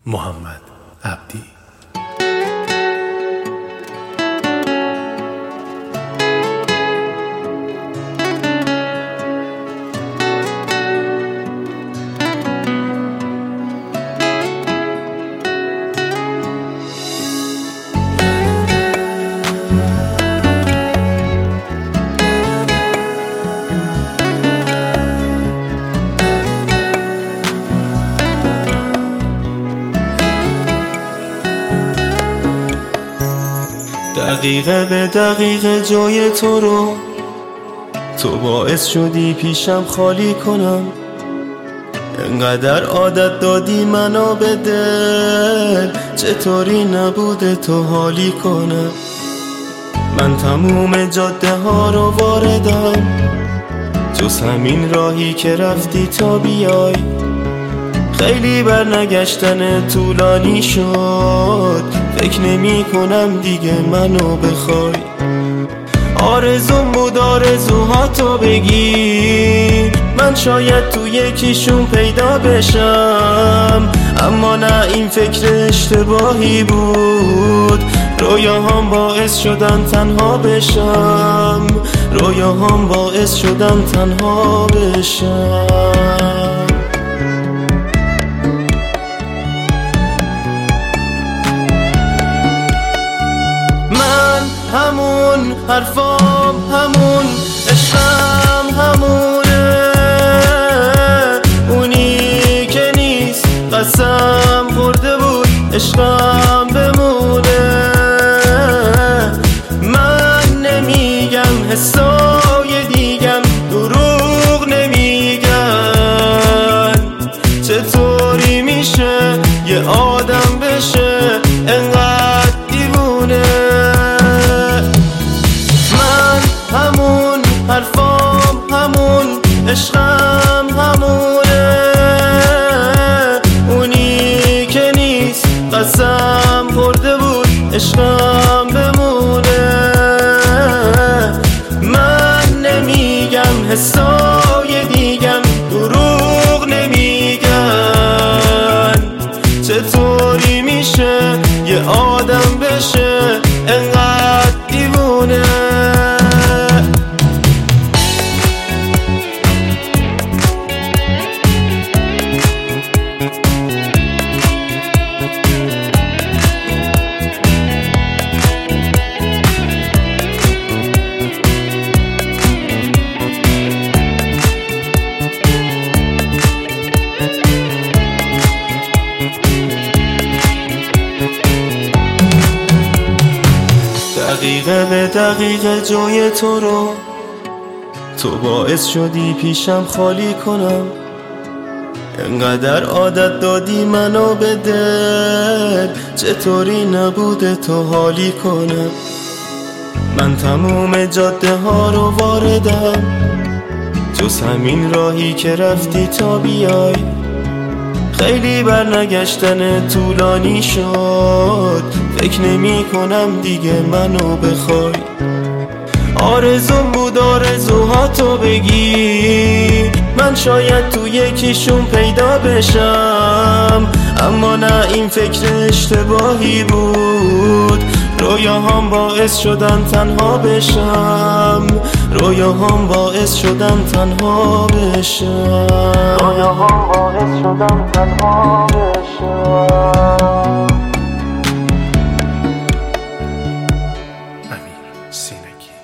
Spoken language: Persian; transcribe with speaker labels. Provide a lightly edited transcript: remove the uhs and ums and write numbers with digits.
Speaker 1: محمد عبدی.
Speaker 2: دقیقه به دقیقه جای تو رو تو باعث شدی پیشم خالی کنم. انقدر عادت دادی منو به دل، چطوری نبوده تو حالی کنم. من تموم جاده ها رو واردم، جز همین راهی که رفتی تا بیای. خیلی برنگشتن طولانی شد، فکر نمی کنم دیگه منو بخوای. آرزوم بود آرزوهاتو بگیر، من شاید تو یکیشون پیدا بشم. اما نه، این فکر اشتباهی بود. رویاهام باعث شدن تنها بشم، رویاهام باعث شدن تنها بشم. همون حرفام، همون عشقم، همونه اونی که نیست. قسم خورده بود عشقم بمونه. من نمیگم حسای دیگم دروغ نمیگن. چطوری میشه یه آدم بشه انقدر دیوونه؟ حرفام همون، عشقم همونه اونی که نیست. قسم خورده بود عشقم بمونه. من نمیگم حسای دیگم دروغ نمیگن. چطوری میشه یه آدم بشه انقدر دیوونه؟ دقیقه به دقیقه جای تو رو تو باعث شدی پیشم خالی کنم. انقدر عادت دادی منو به دل، چطوری نبوده تو حالی کنم. من تموم جاده ها رو واردم، جز همین راهی که رفتی تا بیای. خیلی برنگشتن طولانی شد، فکر نمی کنم دیگه منو بخوای. آرزوم بود آرزوهاتو بگیر، من شاید تو یکیشون پیدا بشم. اما نه، این فکر اشتباهی بود. رویاهام باعث شدن تنها بشم، رویاهام باعث شدن تنها بشم، رویاهام باعث شدن تنها بشم.
Speaker 1: امیر سینگی.